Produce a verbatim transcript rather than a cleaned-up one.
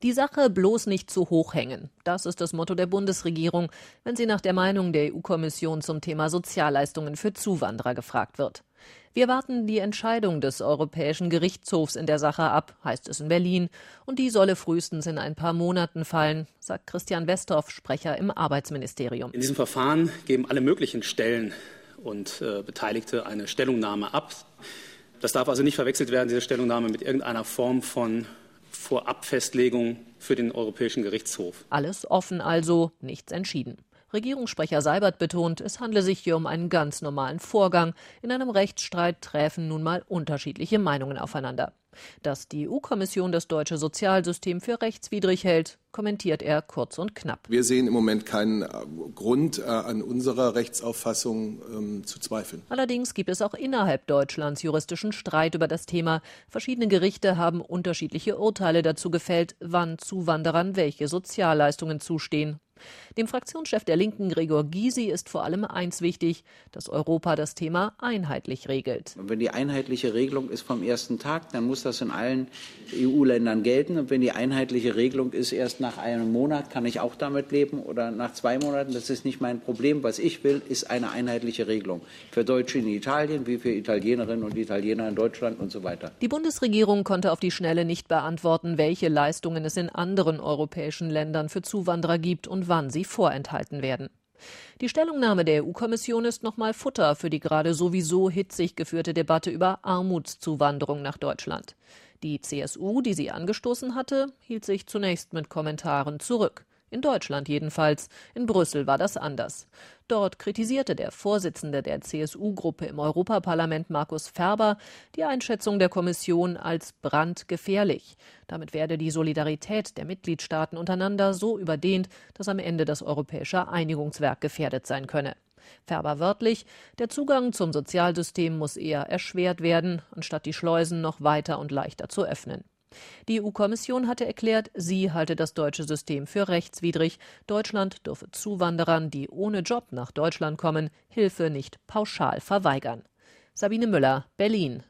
Die Sache bloß nicht zu hoch hängen. Das ist das Motto der Bundesregierung, wenn sie nach der Meinung der E U-Kommission zum Thema Sozialleistungen für Zuwanderer gefragt wird. Wir warten die Entscheidung des Europäischen Gerichtshofs in der Sache ab, heißt es in Berlin. Und die solle frühestens in ein paar Monaten fallen, sagt Christian Westhoff, Sprecher im Arbeitsministerium. In diesem Verfahren geben alle möglichen Stellen und äh, Beteiligte eine Stellungnahme ab. Das darf also nicht verwechselt werden, diese Stellungnahme, mit irgendeiner Form von Vorabfestlegung für den Europäischen Gerichtshof. Alles offen also, nichts entschieden. Regierungssprecher Seibert betont, es handle sich hier um einen ganz normalen Vorgang. In einem Rechtsstreit treffen nun mal unterschiedliche Meinungen aufeinander. Dass die E U-Kommission das deutsche Sozialsystem für rechtswidrig hält, kommentiert er kurz und knapp. Wir sehen im Moment keinen Grund, an unserer Rechtsauffassung ähm, zu zweifeln. Allerdings gibt es auch innerhalb Deutschlands juristischen Streit über das Thema. Verschiedene Gerichte haben unterschiedliche Urteile dazu gefällt, wann Zuwanderern welche Sozialleistungen zustehen. Dem Fraktionschef der Linken, Gregor Gysi, ist vor allem eins wichtig, dass Europa das Thema einheitlich regelt. Und wenn die einheitliche Regelung ist vom ersten Tag, dann muss das in allen E U-Ländern gelten. Und wenn die einheitliche Regelung ist, erst nach einem Monat, kann ich auch damit leben oder nach zwei Monaten, das ist nicht mein Problem. Was ich will, ist eine einheitliche Regelung. Für Deutsche in Italien, wie für Italienerinnen und Italiener in Deutschland und so weiter. Die Bundesregierung konnte auf die Schnelle nicht beantworten, welche Leistungen es in anderen europäischen Ländern für Zuwanderer gibt und wann sie vorenthalten werden. Die Stellungnahme der E U-Kommission ist nochmal Futter für die gerade sowieso hitzig geführte Debatte über Armutszuwanderung nach Deutschland. Die C S U, die sie angestoßen hatte, hielt sich zunächst mit Kommentaren zurück. In Deutschland jedenfalls. In Brüssel war das anders. Dort kritisierte der Vorsitzende der C S U-Gruppe im Europaparlament, Markus Ferber, die Einschätzung der Kommission als brandgefährlich. Damit werde die Solidarität der Mitgliedstaaten untereinander so überdehnt, dass am Ende das europäische Einigungswerk gefährdet sein könne. Ferber wörtlich, der Zugang zum Sozialsystem muss eher erschwert werden, anstatt die Schleusen noch weiter und leichter zu öffnen. Die E U-Kommission hatte erklärt, sie halte das deutsche System für rechtswidrig. Deutschland dürfe Zuwanderern, die ohne Job nach Deutschland kommen, Hilfe nicht pauschal verweigern. Sabine Müller, Berlin,